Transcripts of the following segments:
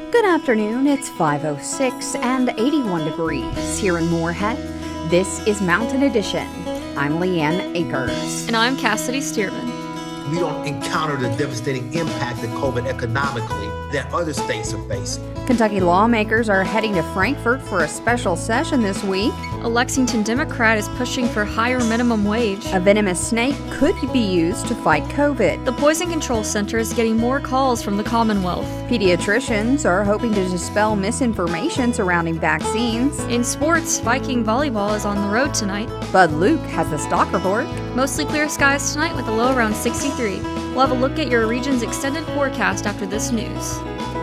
Good afternoon, it's 5:06 and 81 degrees here in Moorhead. This is Mountain Edition. I'm Leanne Akers. And I'm Cassidy Stearman. We don't encounter the devastating impact of COVID economically that other states are facing. Kentucky lawmakers are heading to Frankfort for a special session this week. A Lexington Democrat is pushing for higher minimum wage. A venomous snake could be used to fight COVID. The Poison Control Center is getting more calls from the Commonwealth. Pediatricians are hoping to dispel misinformation surrounding vaccines. In sports, Viking volleyball is on the road tonight. Bud Luke has the stock report. Mostly clear skies tonight with a low around 63. We'll have a look at your region's extended forecast after this news.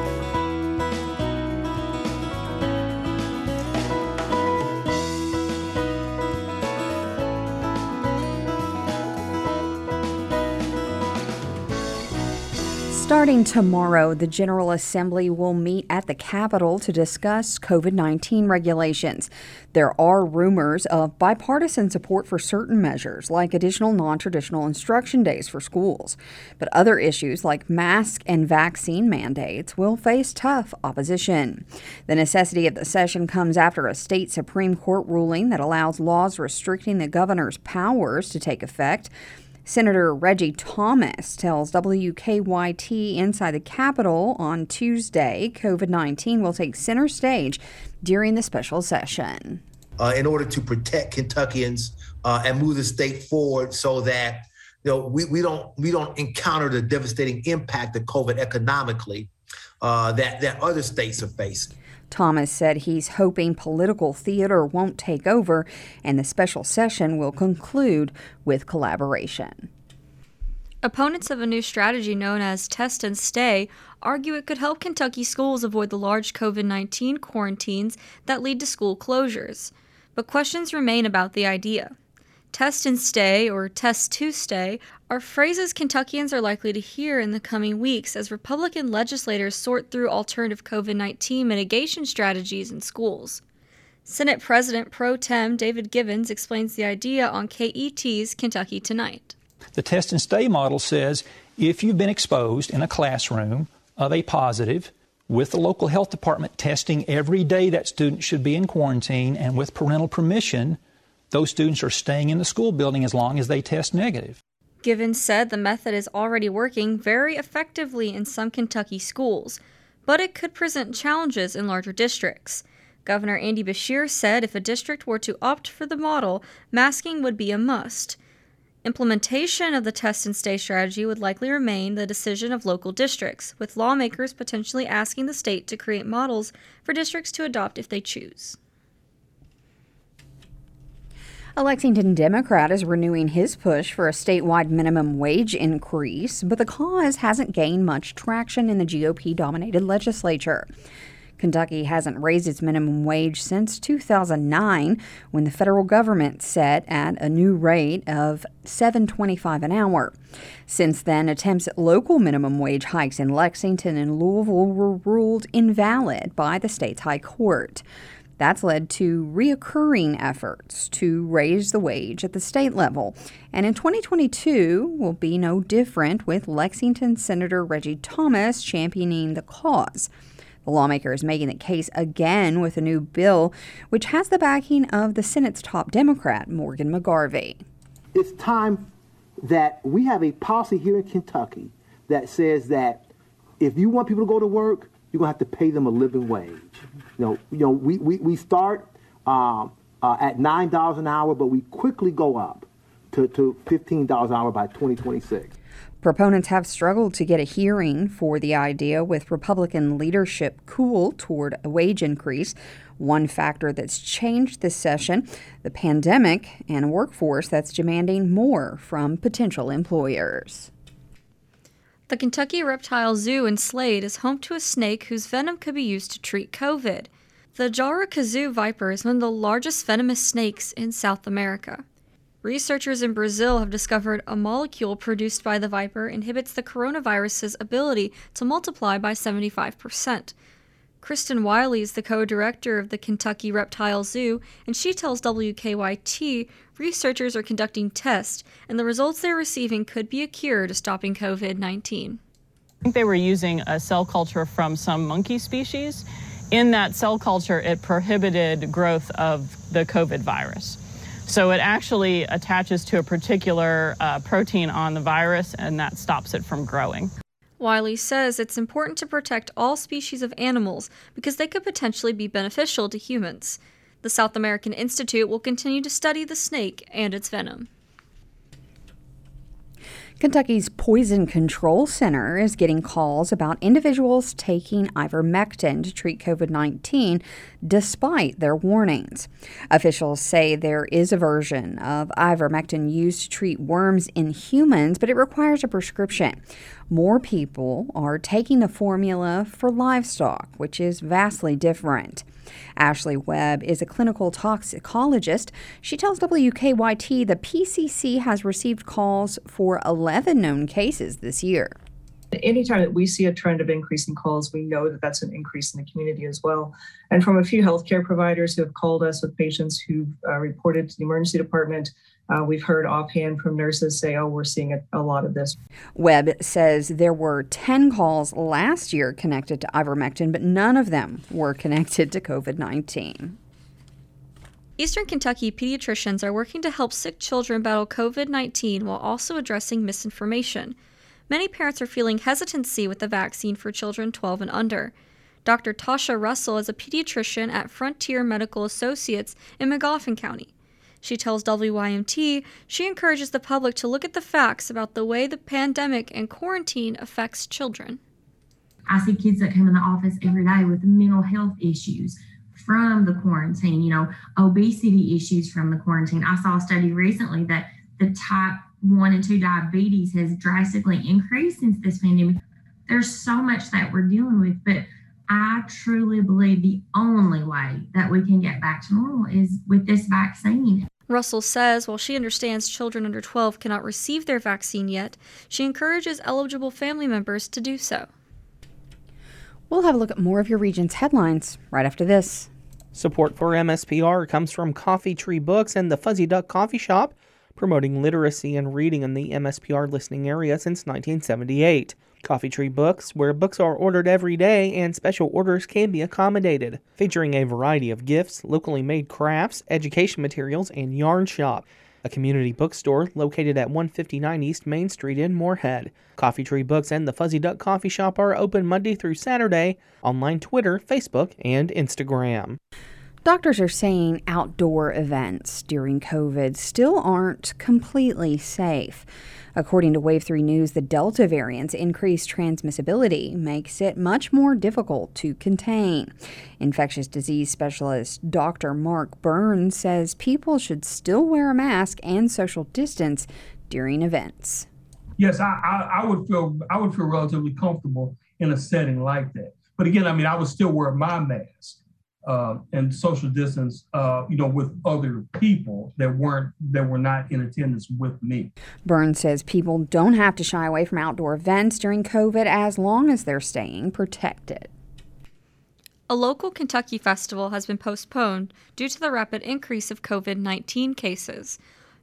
Starting tomorrow, the General Assembly will meet at the Capitol to discuss COVID-19 regulations. There are rumors of bipartisan support for certain measures, like additional non-traditional instruction days for schools. But other issues, like mask and vaccine mandates, will face tough opposition. The necessity of the session comes after a state Supreme Court ruling that allows laws restricting the governor's powers to take effect. Senator Reggie Thomas tells WKYT Inside the Capitol on Tuesday COVID-19 will take center stage during the special session. In order to protect Kentuckians and move the state forward so that we don't encounter the devastating impact of COVID economically that other states are facing. Thomas said he's hoping political theater won't take over and the special session will conclude with collaboration. Opponents of a new strategy known as Test and Stay argue it could help Kentucky schools avoid the large COVID-19 quarantines that lead to school closures. But questions remain about the idea. Test and Stay, or Test to Stay, are phrases Kentuckians are likely to hear in the coming weeks as Republican legislators sort through alternative COVID-19 mitigation strategies in schools. Senate President Pro Tem David Givens explains the idea on KET's Kentucky Tonight. The Test and Stay model says if you've been exposed in a classroom of a positive, with the local health department testing every day that student should be in quarantine, and with parental permission, those students are staying in the school building as long as they test negative. Givens said the method is already working very effectively in some Kentucky schools, but it could present challenges in larger districts. Governor Andy Beshear said if a district were to opt for the model, masking would be a must. Implementation of the Test and Stay strategy would likely remain the decision of local districts, with lawmakers potentially asking the state to create models for districts to adopt if they choose. A Lexington Democrat is renewing his push for a statewide minimum wage increase, but the cause hasn't gained much traction in the GOP-dominated legislature. Kentucky hasn't raised its minimum wage since 2009, when the federal government set at a new rate of $7.25 an hour. Since then, attempts at local minimum wage hikes in Lexington and Louisville were ruled invalid by the state's high court. That's led to reoccurring efforts to raise the wage at the state level. And in 2022 will be no different, with Lexington Senator Reggie Thomas championing the cause. The lawmaker is making the case again with a new bill, which has the backing of the Senate's top Democrat, Morgan McGarvey. It's time that we have a policy here in Kentucky that says that if you want people to go to work, you're going to have to pay them a living wage. We start at $9 an hour, but we quickly go up to $15 an hour by 2026. Proponents have struggled to get a hearing for the idea, with Republican leadership cool toward a wage increase. One factor that's changed this session, the pandemic, and a workforce that's demanding more from potential employers. The Kentucky Reptile Zoo in Slade is home to a snake whose venom could be used to treat COVID. The Jaracazu viper is one of the largest venomous snakes in South America. Researchers in Brazil have discovered a molecule produced by the viper inhibits the coronavirus's ability to multiply by 75%. Kristen Wiley is the co-director of the Kentucky Reptile Zoo, and she tells WKYT researchers are conducting tests, and the results they're receiving could be a cure to stopping COVID-19. I think they were using a cell culture from some monkey species. In that cell culture, it prohibited growth of the COVID virus. So it actually attaches to a particular protein on the virus, and that stops it from growing. Wiley says it's important to protect all species of animals because they could potentially be beneficial to humans. The South American Institute will continue to study the snake and its venom. Kentucky's Poison Control Center is getting calls about individuals taking ivermectin to treat COVID-19 despite their warnings. Officials say there is a version of ivermectin used to treat worms in humans, but it requires a prescription. More people are taking the formula for livestock, which is vastly different. Ashley Webb is a clinical toxicologist. She tells WKYT the PCC has received calls for 11 known cases this year. Anytime that we see a trend of increasing calls, we know that that's an increase in the community as well. And from a few healthcare providers who have called us with patients who've reported to the emergency department, we've heard offhand from nurses say, we're seeing a lot of this. Webb says there were 10 calls last year connected to ivermectin, but none of them were connected to COVID-19. Eastern Kentucky pediatricians are working to help sick children battle COVID-19 while also addressing misinformation. Many parents are feeling hesitancy with the vaccine for children 12 and under. Dr. Tasha Russell is a pediatrician at Frontier Medical Associates in Magoffin County. She tells WYMT she encourages the public to look at the facts about the way the pandemic and quarantine affects children. I see kids that come in the office every day with mental health issues from the quarantine, obesity issues from the quarantine. I saw a study recently that the type 1 and 2 diabetes has drastically increased since this pandemic. There's so much that we're dealing with, but I truly believe the only way that we can get back to normal is with this vaccine. Russell says while she understands children under 12 cannot receive their vaccine yet, she encourages eligible family members to do so. We'll have a look at more of your region's headlines right after this. Support for MSPR comes from Coffee Tree Books and the Fuzzy Duck Coffee Shop, promoting literacy and reading in the MSPR listening area since 1978. Coffee Tree Books, where books are ordered every day and special orders can be accommodated, featuring a variety of gifts, locally made crafts, education materials, and yarn shop. A community bookstore located at 159 East Main Street in Moorhead. Coffee Tree Books and the Fuzzy Duck Coffee Shop are open Monday through Saturday, online Twitter, Facebook, and Instagram. Doctors are saying outdoor events during COVID still aren't completely safe. According to Wave 3 News, the Delta variant's increased transmissibility makes it much more difficult to contain. Infectious disease specialist Dr. Mark Burns says people should still wear a mask and social distance during events. Yes, I would feel relatively comfortable in a setting like that. But again, I would still wear my mask. And social distance, with other people that were not in attendance with me. Burns says people don't have to shy away from outdoor events during COVID as long as they're staying protected. A local Kentucky festival has been postponed due to the rapid increase of COVID-19 cases.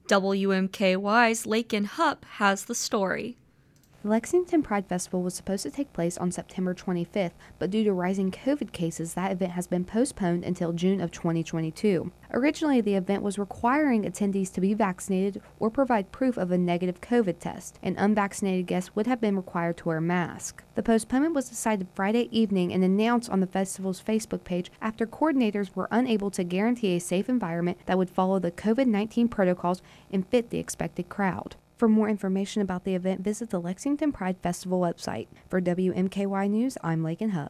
WMKY's Lakin Hupp has the story. The Lexington Pride Festival was supposed to take place on September 25th, but due to rising COVID cases, that event has been postponed until June of 2022. Originally, the event was requiring attendees to be vaccinated or provide proof of a negative COVID test, and unvaccinated guests would have been required to wear a mask. The postponement was decided Friday evening and announced on the festival's Facebook page after coordinators were unable to guarantee a safe environment that would follow the COVID-19 protocols and fit the expected crowd. For more information about the event, visit the Lexington Pride Festival website. For WMKY News, I'm Lakin Hupp.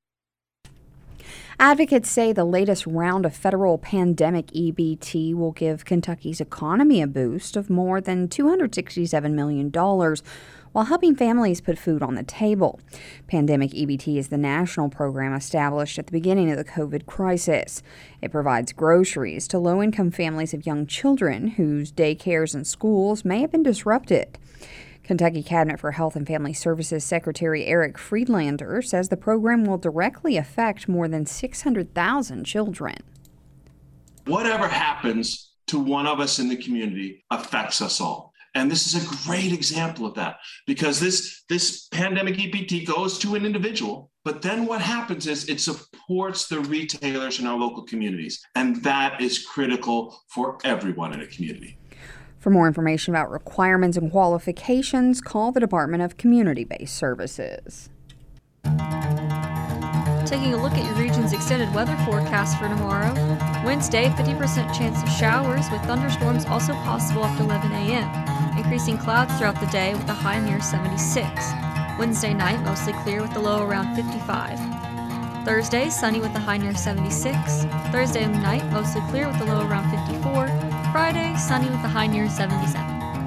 Advocates say the latest round of federal pandemic EBT will give Kentucky's economy a boost of more than $267 million, while helping families put food on the table. Pandemic EBT is the national program established at the beginning of the COVID crisis. It provides groceries to low-income families of young children whose daycares and schools may have been disrupted. Kentucky Cabinet for Health and Family Services Secretary Eric Friedlander says the program will directly affect more than 600,000 children. Whatever happens to one of us in the community affects us all. And this is a great example of that, because this pandemic EPT goes to an individual, but then what happens is it supports the retailers in our local communities. And that is critical for everyone in a community. For more information about requirements and qualifications, call the Department of Community-Based Services. Taking a look at your region's extended weather forecast for tomorrow. Wednesday, 50% chance of showers with thunderstorms also possible after 11 a.m. Increasing clouds throughout the day with a high near 76. Wednesday night, mostly clear with a low around 55. Thursday, sunny with a high near 76. Thursday night, mostly clear with a low around 54. Friday, sunny with a high near 77.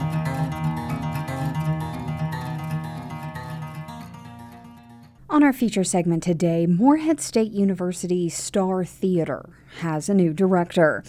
On our feature segment today, Morehead State University Star Theater has a new director.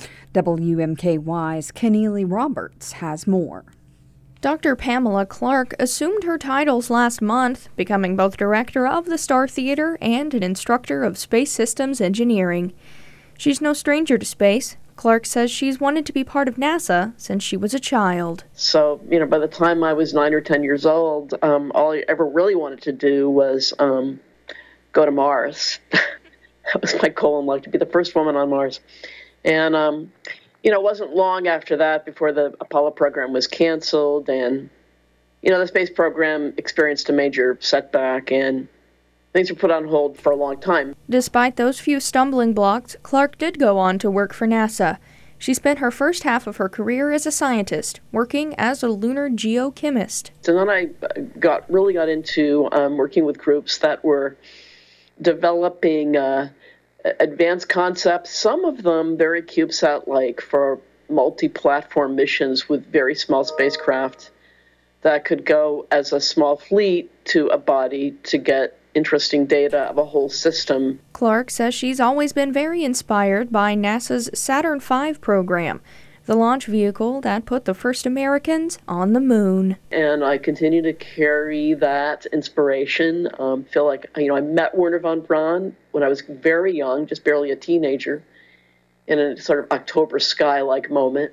WMKY's Keneally Roberts has more. Dr. Pamela Clark assumed her titles last month, becoming both director of the Star Theater and an instructor of space systems engineering. She's no stranger to space. Clark says she's wanted to be part of NASA since she was a child. So, by the time I was 9 or 10 years old, all I ever really wanted to do was go to Mars. That was my goal in life, to be the first woman on Mars. And, it wasn't long after that before the Apollo program was canceled. And, the space program experienced a major setback and things were put on hold for a long time. Despite those few stumbling blocks, Clark did go on to work for NASA. She spent her first half of her career as a scientist, working as a lunar geochemist. And then I really got into working with groups that were developing advanced concepts, some of them very CubeSat-like, for multi-platform missions with very small spacecraft that could go as a small fleet to a body to get interesting data of a whole system. Clark says she's always been very inspired by NASA's Saturn V program, the launch vehicle that put the first Americans on the moon. And I continue to carry that inspiration. Feel like, I met Wernher von Braun when I was very young, just barely a teenager, in a sort of October sky-like moment.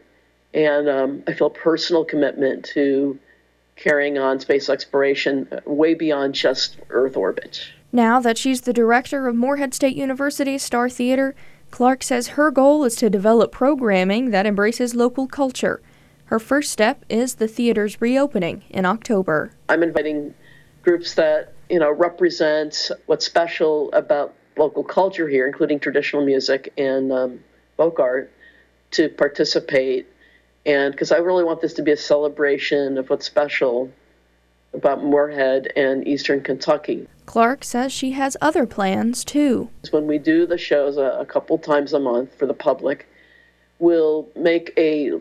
And I feel a personal commitment to carrying on space exploration way beyond just Earth orbit. Now that she's the director of Morehead State University's Star Theater, Clark says her goal is to develop programming that embraces local culture. Her first step is the theater's reopening in October. I'm inviting groups that, represent what's special about local culture here, including traditional music and folk art, to participate. And because I really want this to be a celebration of what's special about Morehead and Eastern Kentucky. Clark says she has other plans, too. When we do the shows a couple times a month for the public, we'll make a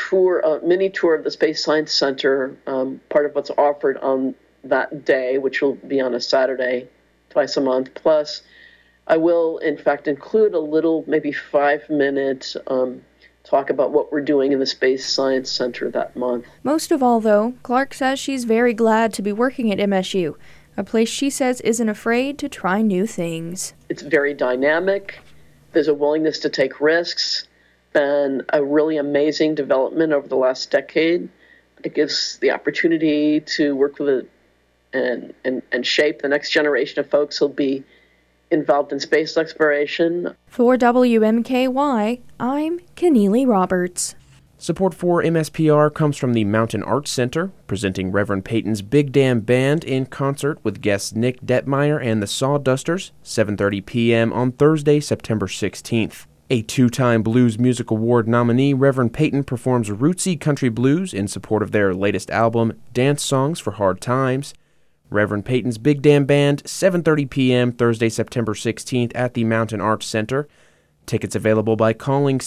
mini tour of the Space Science Center, part of what's offered on that day, which will be on a Saturday, twice a month. Plus, I will, in fact, include a little, maybe 5-minute talk about what we're doing in the Space Science Center that month. Most of all, though, Clark says she's very glad to be working at MSU, a place she says isn't afraid to try new things. It's very dynamic. There's a willingness to take risks. Been a really amazing development over the last decade. It gives the opportunity to work with and shape the next generation of folks who'll be involved in space exploration. For WMKY, I'm Keneally Roberts. Support for MSPR comes from the Mountain Arts Center, presenting Reverend Peyton's Big Damn Band in concert with guests Nick Detmeyer and the Sawdusters, 7:30 p.m. on Thursday, September 16th. A 2-time Blues Music Award nominee, Reverend Peyton performs rootsy country blues in support of their latest album, Dance Songs for Hard Times. Reverend Peyton's Big Damn Band, 7:30 p.m. Thursday, September 16th at the Mountain Arts Center. Tickets available by calling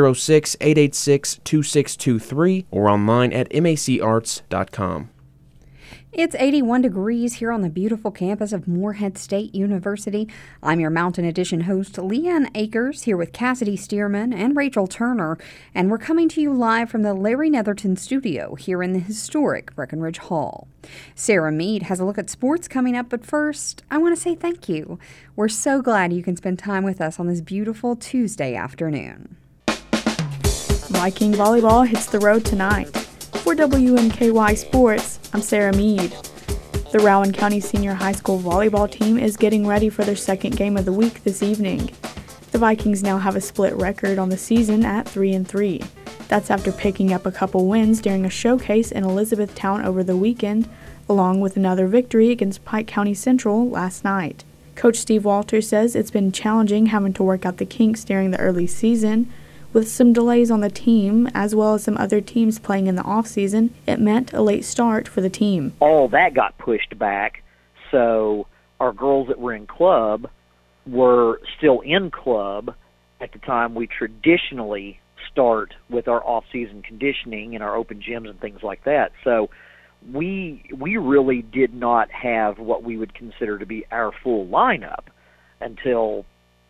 606-886-2623 or online at macarts.com. It's 81 degrees here on the beautiful campus of Morehead State University. I'm your Mountain Edition host, Leanne Akers, here with Cassidy Stearman and Rachel Turner, and we're coming to you live from the Larry Netherton studio here in the historic Breckenridge Hall. Sarah Mead has a look at sports coming up, but first, I want to say thank you. We're so glad you can spend time with us on this beautiful Tuesday afternoon. Viking volleyball hits the road tonight. For WNKY Sports, I'm Sarah Mead. The Rowan County Senior High School volleyball team is getting ready for their second game of the week this evening. The Vikings now have a split record on the season at 3-3. That's after picking up a couple wins during a showcase in Elizabethtown over the weekend, along with another victory against Pike County Central last night. Coach Steve Walters says it's been challenging having to work out the kinks during the early season. With some delays on the team, as well as some other teams playing in the off-season, it meant a late start for the team. All that got pushed back, so our girls that were in club were still in club at the time we traditionally start with our off-season conditioning and our open gyms and things like that. So we really did not have what we would consider to be our full lineup until,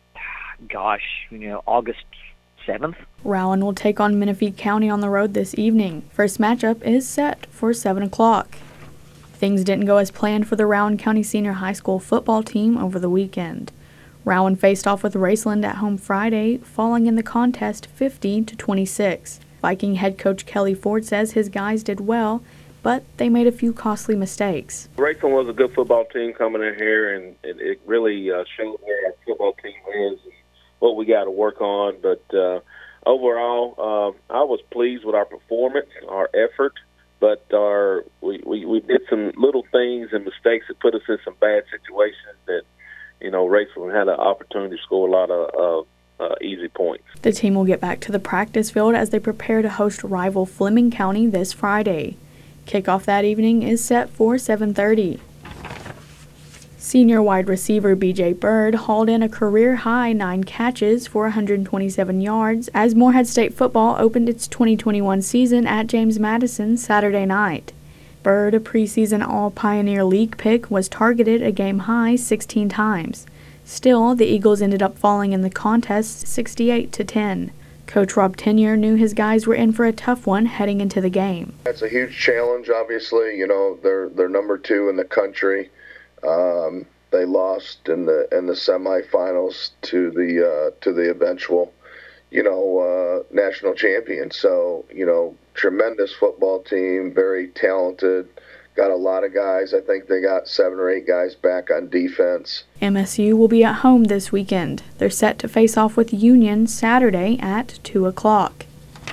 August 7th. Rowan will take on Menifee County on the road this evening. First matchup is set for 7 o'clock. Things didn't go as planned for the Rowan County Senior High School football team over the weekend. Rowan faced off with Raceland at home Friday, falling in the contest 50-26. Viking head coach Kelly Ford says his guys did well, but they made a few costly mistakes. Raceland was a good football team coming in here, and it really showed where our football team is and what we got to work on. But overall, I was pleased with our performance, our effort, but we did some little things and mistakes that put us in some bad situations that, Raceland had an opportunity to score a lot of easy points. The team will get back to the practice field as they prepare to host rival Fleming County this Friday. Kickoff that evening is set for 7:30. Senior wide receiver B.J. Bird hauled in a career-high 9 catches for 127 yards as Morehead State football opened its 2021 season at James Madison Saturday night. Bird, a preseason All-Pioneer League pick, was targeted a game-high 16 times. Still, the Eagles ended up falling in the contest 68-10. Coach Rob Tenier knew his guys were in for a tough one heading into the game. That's a huge challenge, obviously. They're number 2 in the country. They lost in the semifinals to the eventual, national champion. So, tremendous football team, very talented. Got a lot of guys. I think they got 7 or 8 guys back on defense. MSU will be at home this weekend. They're set to face off with Union Saturday at 2 o'clock.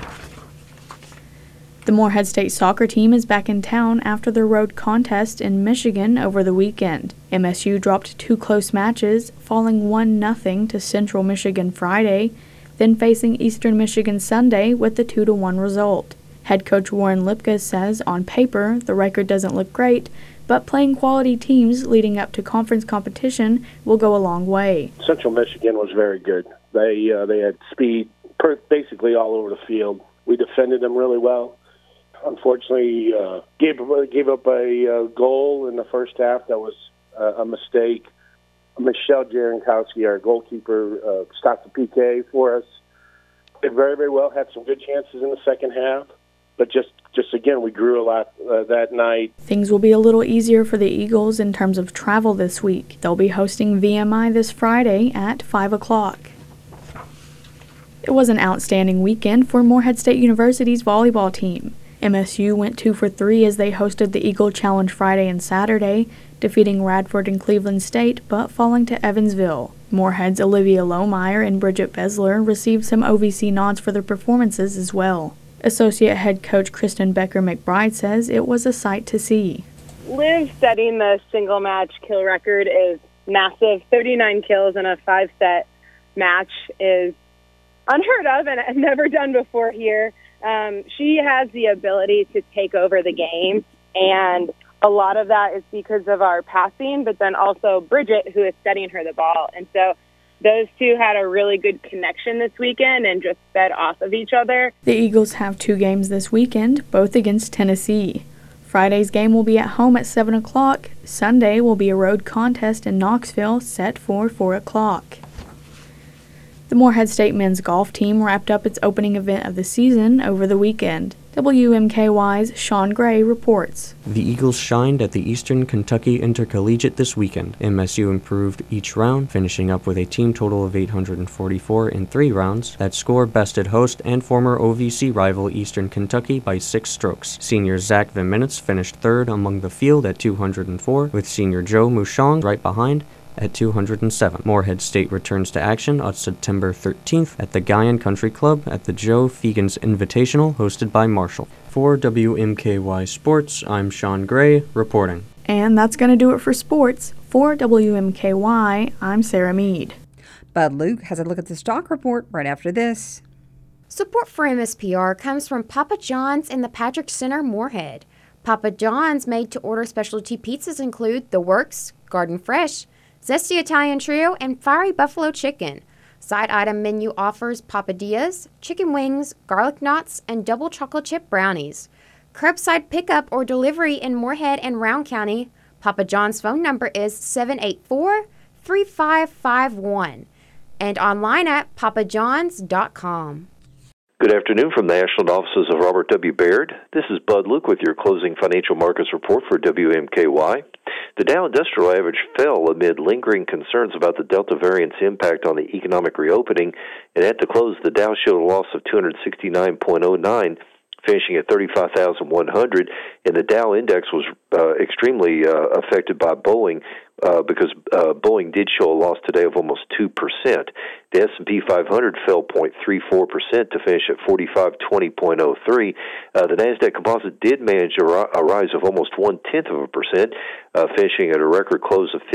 The Morehead State soccer team is back in town after their road contest in Michigan over the weekend. MSU dropped 2 close matches, falling 1-0 to Central Michigan Friday, then facing Eastern Michigan Sunday with the 2-1 result. Head coach Warren Lipka says on paper the record doesn't look great, but playing quality teams leading up to conference competition will go a long way. Central Michigan was very good. They had speed basically all over the field. We defended them really well. Unfortunately, gave up a goal in the first half. That was a mistake. Michelle Jarenkowski, our goalkeeper, stopped the PK for us. Did very, very well. Had some good chances in the second half. But just again, we grew a lot that night. Things will be a little easier for the Eagles in terms of travel this week. They'll be hosting VMI this Friday at 5 o'clock. It was an outstanding weekend for Morehead State University's volleyball team. MSU went 2 for 3 as they hosted the Eagle Challenge Friday and Saturday, defeating Radford and Cleveland State, but falling to Evansville. Morehead's Olivia Lohmeyer and Bridget Besler received some OVC nods for their performances as well. Associate head coach Kristen Becker McBride says it was a sight to see. Liv setting the single match kill record is massive. 39 kills in a 5-set match is unheard of and never done before here. She has the ability to take over the game, and a lot of that is because of our passing, but then also Bridget, who is setting her the ball. And so those two had a really good connection this weekend and just fed off of each other. The Eagles have 2 games this weekend, both against Tennessee. Friday's game will be at home at 7 o'clock. Sunday will be a road contest in Knoxville set for 4 o'clock. The Morehead State men's golf team wrapped up its opening event of the season over the weekend. WMKY's Sean Gray reports. The Eagles shined at the Eastern Kentucky Intercollegiate this weekend. MSU improved each round, finishing up with a team total of 844 in 3 rounds. That score bested host and former OVC rival Eastern Kentucky by 6 strokes. Senior Zach Viminitz finished 3rd among the field at 204, with senior Joe Mouchon right behind at 207. Morehead State returns to action on September 13th at the Guyan Country Club at the Joe Fegans Invitational, hosted by Marshall. For WMKY Sports, I'm Sean Gray, reporting. And that's going to do it for sports. For WMKY, I'm Sarah Mead. Bud Luke has a look at the stock report right after this. Support for MSPR comes from Papa John's in the Patrick Center, Morehead. Papa John's made-to-order specialty pizzas include The Works, Garden Fresh, Zesty Italian Trio, and Fiery Buffalo Chicken. Side item menu offers papadillas, chicken wings, garlic knots, and double chocolate chip brownies. Curbside pickup or delivery in Morehead and Round County. Papa John's phone number is 784-3551 and online at papajohns.com. Good afternoon from the National Offices of Robert W. Baird. This is Bud Luke with your closing financial markets report for WMKY. The Dow Industrial Average fell amid lingering concerns about the Delta variant's impact on the economic reopening, and at the close, the Dow showed a loss of 269.09, finishing at 35,100, and the Dow Index was extremely affected by Boeing because Boeing did show a loss today of almost 2%. The S&P 500 fell 0.34% to finish at 4520.03. The Nasdaq Composite did manage a rise of almost 0.1%, finishing at a record close of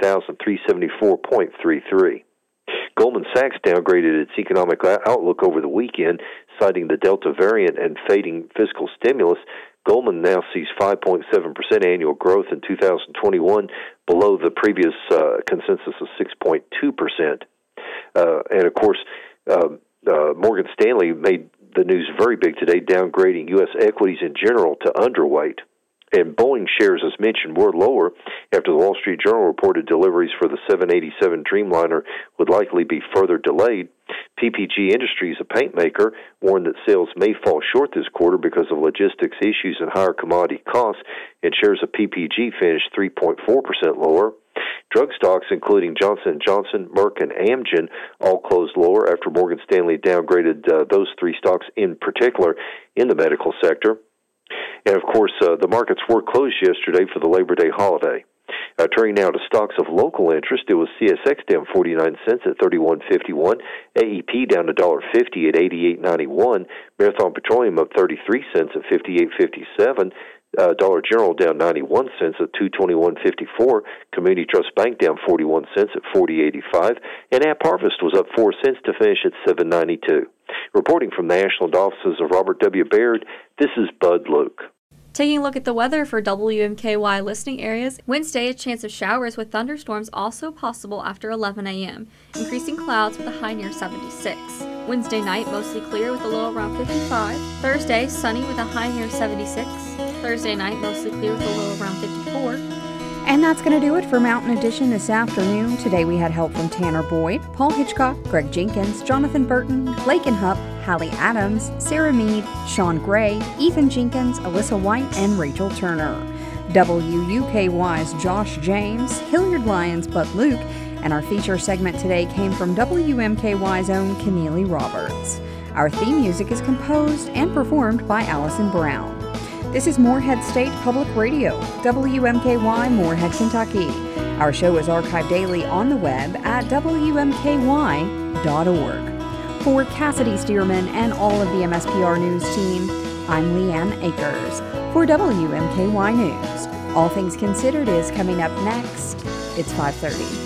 15,374.33. Goldman Sachs downgraded its economic outlook over the weekend, citing the Delta variant and fading fiscal stimulus. Goldman now sees 5.7% annual growth in 2021, below the previous consensus of 6.2%. And of course, Morgan Stanley made the news very big today, downgrading U.S. equities in general to underweight. And Boeing shares, as mentioned, were lower after the Wall Street Journal reported deliveries for the 787 Dreamliner would likely be further delayed. PPG Industries, a paint maker, warned that sales may fall short this quarter because of logistics issues and higher commodity costs, and shares of PPG finished 3.4% lower. Drug stocks, including Johnson & Johnson, Merck, and Amgen, all closed lower after Morgan Stanley downgraded those 3 stocks in particular in the medical sector. And, of course, the markets were closed yesterday for the Labor Day holiday. Turning now to stocks of local interest, it was CSX down 49 cents at 31.51, AEP down $1.50 at 88.91, Marathon Petroleum up 33 cents at 58.57, Dollar General down 91 cents at 221.54, Community Trust Bank down 41 cents at 40.85, and App Harvest was up 4 cents to finish at 7.92. Reporting from the National Offices of Robert W. Baird, this is Bud Luke. Taking a look at the weather for WMKY listening areas, Wednesday, a chance of showers with thunderstorms also possible after 11 a.m., increasing clouds with a high near 76. Wednesday night, mostly clear with a low around 55. Thursday, sunny with a high near 76. Thursday night, mostly clear with a low around 54. And that's going to do it for Mountain Edition this afternoon. Today we had help from Tanner Boyd, Paul Hitchcock, Greg Jenkins, Jonathan Burton, Lakin Hupp, Hallie Adams, Sarah Mead, Sean Gray, Ethan Jenkins, Alyssa White, and Rachel Turner. WUKY's Josh James, Hilliard Lyons, Bud Luke, and our feature segment today came from WMKY's own Keneally Roberts. Our theme music is composed and performed by Allison Brown. This is Morehead State Public Radio, WMKY, Morehead, Kentucky. Our show is archived daily on the web at WMKY.org. For Cassidy Stearman and all of the MSPR News team, I'm Leanne Akers. For WMKY News, All Things Considered is coming up next. It's 5:30.